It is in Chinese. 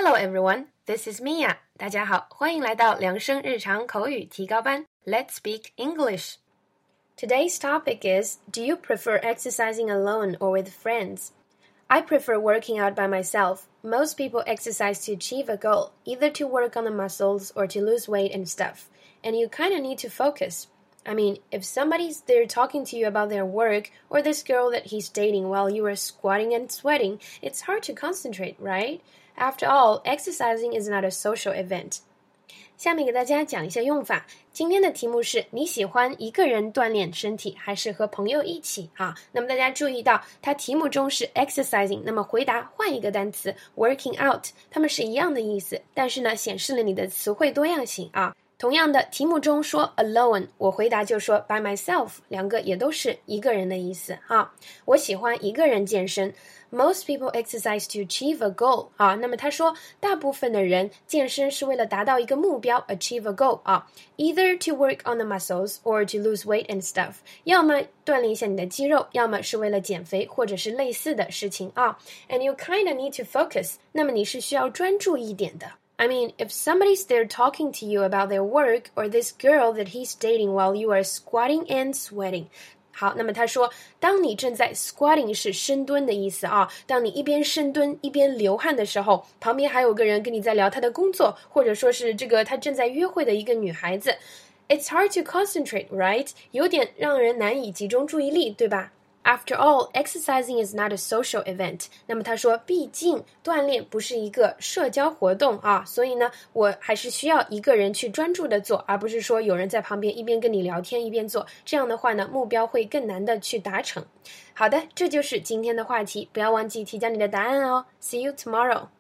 Hello everyone, this is Mia. 大家好，欢迎来到良生日常口语提高班。Let's speak English. Today's topic is, do you prefer exercising alone or with friends? I prefer working out by myself. Most people exercise to achieve a goal, either to work on the muscles or to lose weight and stuff. And you kind of need to focus. I mean, if somebody's there talking to you about their work or this girl that he's dating while you are squatting and sweating, it's hard to concentrate, right? After all, exercising is not a social event. 下面给大家讲一下用法。今天的题目是你喜欢一个人锻炼身体还是和朋友一起啊？那么大家注意到它题目中是 exercising， 那么回答换一个单词 working out， 它们是一样的意思，但是呢显示了你的词汇多样性啊。同样的题目中说 alone， 我回答就说 by myself， 两个也都是一个人的意思啊。我喜欢一个人健身。Most people exercise to achieve a goal 啊，那么他说大部分的人健身是为了达到一个目标 achieve a goal 啊 either to work on the muscles or to lose weight and stuff 要么锻炼一下你的肌肉，要么是为了减肥或者是类似的事情啊 and you kind of need to focus 那么你是需要专注一点的I mean, if somebody's there talking to you about their work or this girl that he's dating while you are squatting and sweating. 好，那么他说，当你正在 squatting 是深蹲的意思啊，当你一边深蹲一边流汗的时候，旁边还有个人跟你在聊他的工作，或者说是这个他正在约会的一个女孩子。It's hard to concentrate, right? 有点让人难以集中注意力，对吧？After all, exercising is not a social event. 那么他说，毕竟锻炼不是一个社交活动啊，所以呢，我还是需要一个人去专注的做，而不是说有人在旁边一边跟你聊天一边做。这样的话呢，目标会更难的去达成。好的，这就是今天的话题，不要忘记提交你的答案哦。See you tomorrow.